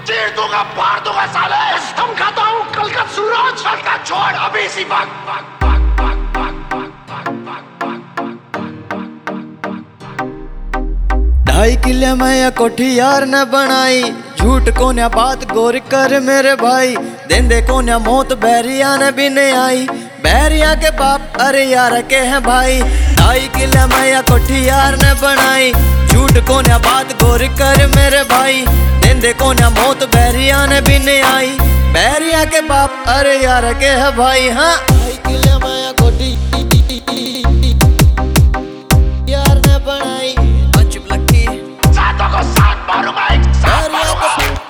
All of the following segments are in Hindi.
चीर दूंगा, फाड़ दूंगा साले। कसम खाता हूँ कल का सूरज, कल का छोड़ अभी सी भाग भाग भाग भाग भाग भाग भाग भाग। 2.5 किले मैं कोठी यार न बनाई, झूठ को न बात गौर कर मेरे भाई। देंदे को न मौत बैरिया ने भी नहीं आई, बैरिया के बाप अरे यार के हैं भाई। 2.5 किले मैं कोठी यार न बनाई, झूठ को न बात गौर कर मेरे भाई। देंदे को न मौत बैरिया ने भी नहीं आई, बैरिया के बाप अरे यार के हैं भाई। हाँ 2.5 किले मैं कोठी यार न बनाई, चुप लक्की सातों को साथ मारूंगा, एक साथ मारूंगा।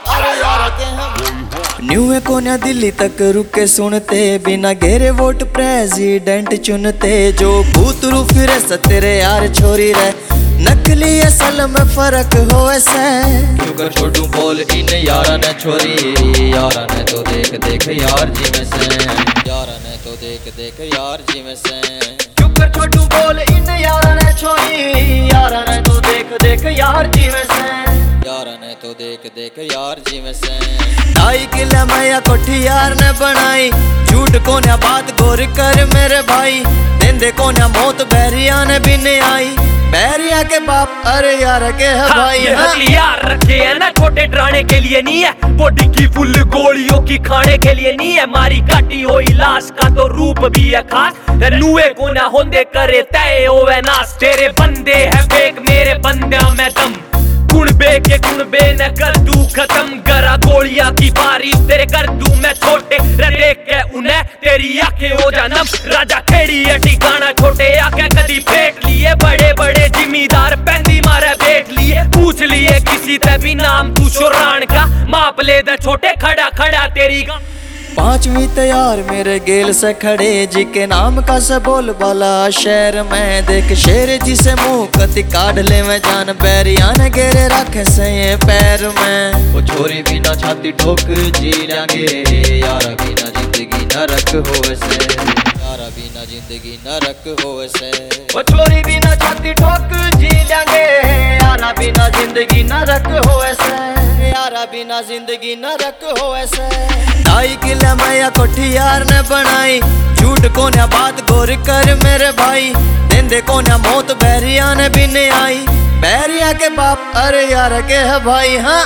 न्यू को न दिल्ली तक रुके सुनते, बिना घेरे वोट प्रेसिडेंट चुनते। जो भूतरू फिरे सतेरे यार छोरी रे, नकली असल में फर्क हो ऐसे। क्यों छोटू बोल इन यारा ने छोरी, यारा ने तो देख देख यार जी में से, यारा ने तो देख देख यार जी में से। चुप कर छोटू बोल इन यारा ने छोरी, यारा ने तो देख देख यार जी में से, यारा ने तो देख देख यार जी में से। 2.5 किले मैं कोठी यार ने बनाई, झूठ को न बात गौर कर मेरे भाई। देंदे को न मौत बैरिया ने भी नहीं आई, बैरिया के बाप अरे यार के है भाई। ये हथियार रखे है ना छोटे डराने के लिए नहीं है, बॉडी की फुल गोलियों की खाने के लिए नहीं है। मारी काटी हुई लाश का तो रूप भी है खास, नुए को ना होंदे करे तय होवे नाश। तेरे बंदे है फेक, मेरे बंदे में दम, गुणबे के गुणबे न कर दू खत्म। गरा गोलियां की बारिश तेरे कर दू मैं छोटे, देख के उन्हें तेरी आंखें हो जानम। राजा खेड़ी है ठिकाना, छोटे आके कदी फेंक लिए, बड़े बड़े जिम्मेदार पैंदी मारे बैठ लिए। पूछ लिए किसी ते भी नाम तू शोरान का, माप ले दे छोटे खड़ा खड़ा तेरी। 5वीं तैयार मेरे गेल से खड़े, जी के नाम का से बोल बाला शहर में। देख शेर जिसे मुंह कति काढ़ ले मैं जान, बैरिया ने घेरे रखे से ये पैर में। वो छोरी बिना छाती ठोक जी लेंगे, यारा बिना जिंदगी नरक हो ऐसे, यारा बिना जिंदगी नरक हो ऐसे। वो छोरी बिना छाती ठोक जी लेंगे, यारा बिना जिंदगी नरक हो ऐसे, यारा बिना जिंदगी नरक हो ऐसे। 2.5 किले मैं कोठी यार ने बनाई, झूठ को न बात गौर कर मेरे भाई। देंदे को न मौत बैरिया ने भी नहीं आई, बैरिया के बाप अरे यार के है भाई। हाँ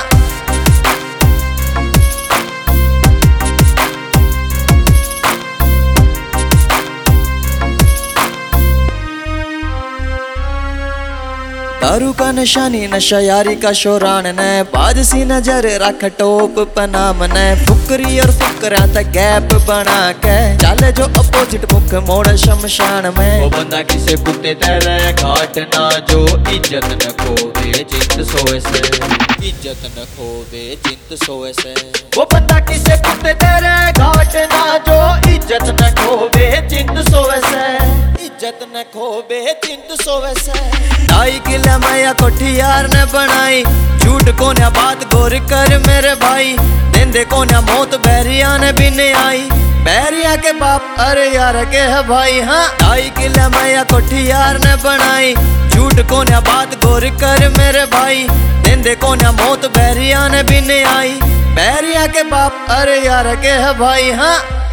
दारू का निशानी नशा यारी का शोरान ने, बाज सी नजर रख टोप पनाम ने। फुकरी और फुकरा तक गैप बना के, चले जो अपोजिट मुख मोड़ शमशान में। वो बंदा किसे कुत्ते तेरे घाट ना, जो इज्जत न खोवे जिंद सोए से, इज्जत न खोवे जिंद सोए से। वो बंदा किसे कुत्ते तेरे घाट ना, जो इज्जत न खोवे जिंद सोए से, इज्जत न खोवे जिंद सोए से। 2.5 किले मैं कोठी यार ने बनाई, झूठ को न बात गौर कर मेरे भाई। देंदे को न मौत बैरिया ने भी नहीं आई, बैरिया के बाप अरे यार के है भाई। हाँ 2.5 किले मैं कोठी यार ने बनाई, झूठ को न बात गौर कर मेरे भाई। देंदे को न मौत बैरिया ने भी नहीं आई, बैरिया के बाप अरे यार के है भाई। हाँ